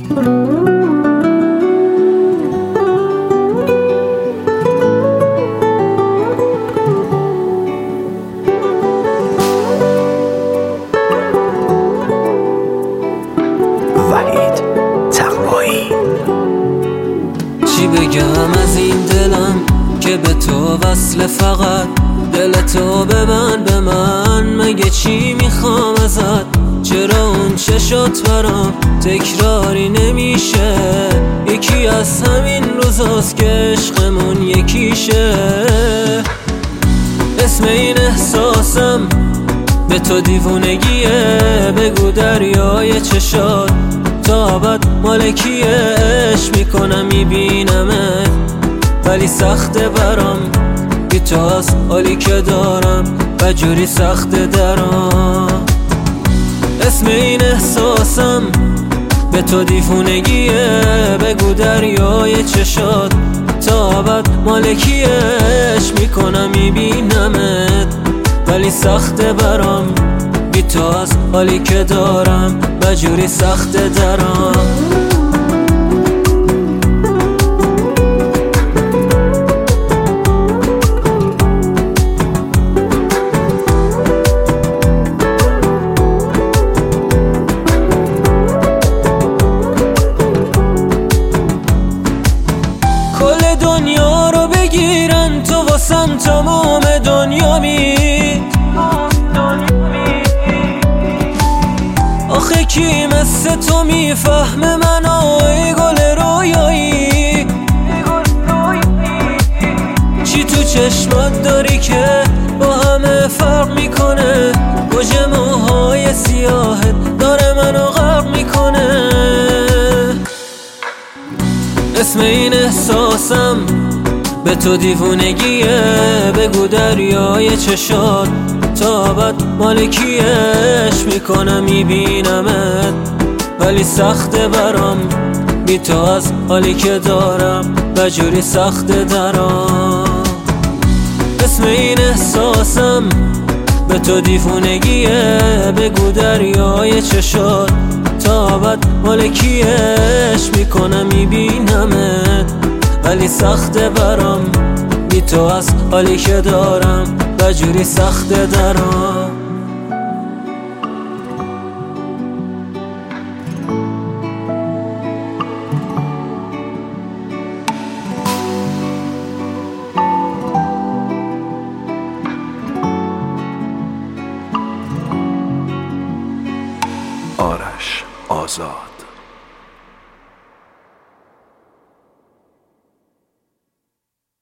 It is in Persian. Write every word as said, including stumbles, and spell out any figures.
چی بگم از این دلم که به تو وصل، فقط دل تو به من به من. مگه چی میخوام ازت؟ چرا اون چشات برام تکراری نمیشه؟ یکی از همین روزاست که عشقمون یکیشه. اسم این احساسم به تو دیوونگیه. بگو دریای چشات تا ابد مالکیه. عشق میکنم میبینمت ولی سخته برام، بی تو از حالی که دارم و جوری سخته درام. اسم این احساسم به تو دیوونگیه. بگو دریای چشات تا ابد مالکیه. عشق میکنم میبینمت ولی سخته برام، بی تو از حالی که دارم و جوری سخته درام. کل دنیا رو بگیرن تو واسم تمام دنیا می. آخه کی مثل تو میفهمه منو ای گل رویایی؟ چی تو چشمات داری که با همه فرق میکنه؟ موج موهای سیاهت داره منو غرق میکنه. اسم این احساسم به تو دیوونگیه. بگو دریای چشات تا ابد مالکیه. عشق میکنم میبینمت ولی سخته برام، بی تو از حالی که دارم و جوری سخته درام. اسم این احساسم به تو دیوونگیه. بگو دریای چشات تا ابد مالکیه. عشق میکنم میبینمت ولی سخته برام، بی تو از حالی که دارم و جوری سخته درام. آرش آزاد.